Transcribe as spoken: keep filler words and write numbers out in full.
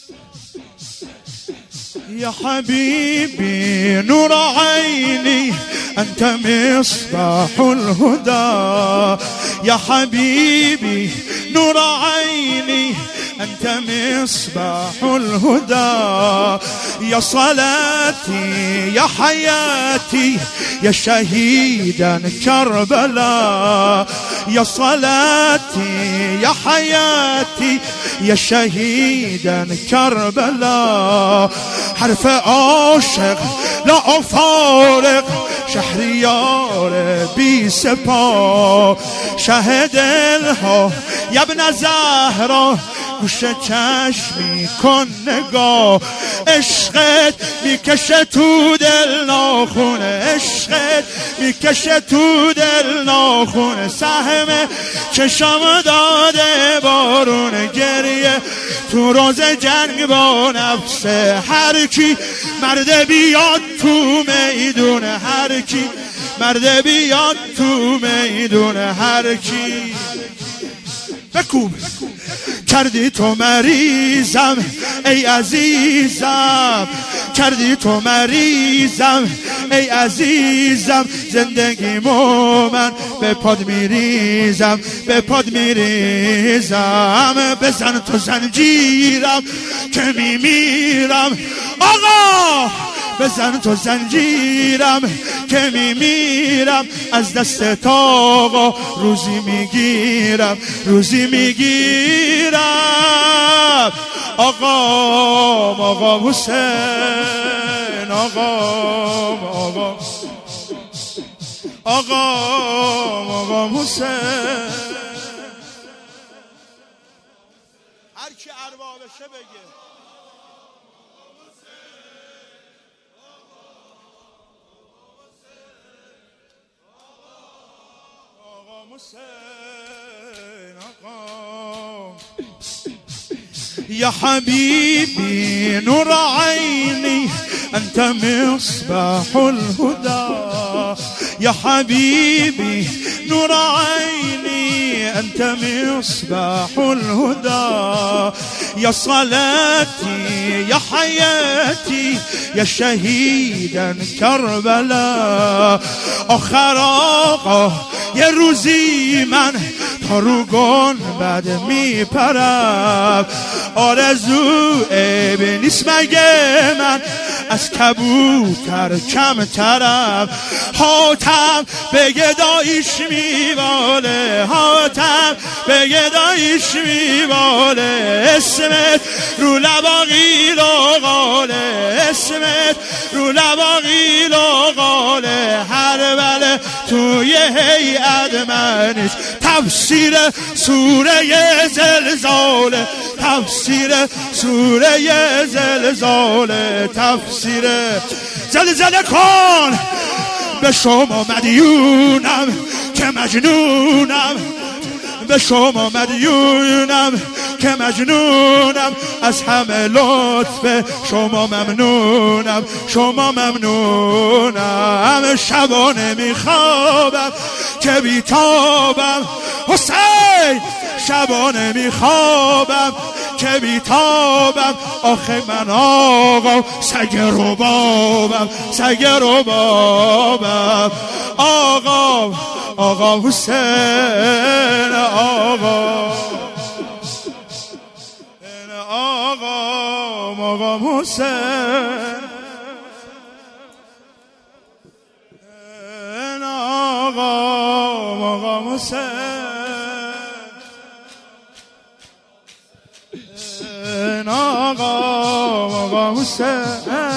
يا حبيبي نور عيني أنت مصباح الهدى، يا حبيبي نور عيني أنت مصباح الهدى، يا صلاتي يا حياتي يا شهيدا كربلاء، يا صلاتي يا حياتي يا شهيدا كربلاء، حرف عاشق لا أفارق شهریار بی سپاه، شه دلها یا ابن زهرا گوش چشمی کن نگاه، عشقت میکشه تو دل ناخونه، عشقت میکشه تو دل ناخونه، سهم چشم داده بارون گریه تو روز جنگ با نفسه، هر کی مرد بیاد تو میدون، هر کی مرد بیاد تو میدون، هر کی بکوب کردی تو مریضم ای عزیزم، کردی تو مریضم ای عزیزم، زندگیمو من به پاد میریزم، به پاد میریزم، بزن تو زنجیرم که میمیرم آقا، بزن تو زنجیرم که میمیرم، از دست آقا روزی میگیرم، روزی میگیرم آقا، آقا حسین، آقا آقا آقا آقا حسین، هر کی اربابشه بگه يا حبيبي نور عيني أنت مصباح الهدى، يا حبيبي نور عيني أنت مصباح الهدى، يا صلاتي يا حياتي يا شهيدا كربلاء، آخر آقا یه روزی من تا رو گنبد میپرم، آرزو عیب نیست مگه من از کبوتر کمترم، حاتم به گدایش میواله، حاتم به گدایش میواله، اسمت رو لبا قیل و قاله، اسمت رو لبا قیل و قاله، هر بله توی هیئت منش تفسیر سوره زلزاله، تفسیر سوره زلزاله، تفسیر زلزله کن، به شما مدیونم که مجنونم، به شما مدیونم که مجنونم، از همه لطف شما ممنونم، شما ممنونم، شبانه میخوابم که بیتابم حسین، شبانه میخوابم که بیتابم، آخه من آقا سگ ربابم، سگ ربابم، آقا آقا حسین، آقا آقا آقا حسین، آقا آقا حسین، آقا آقا حسین.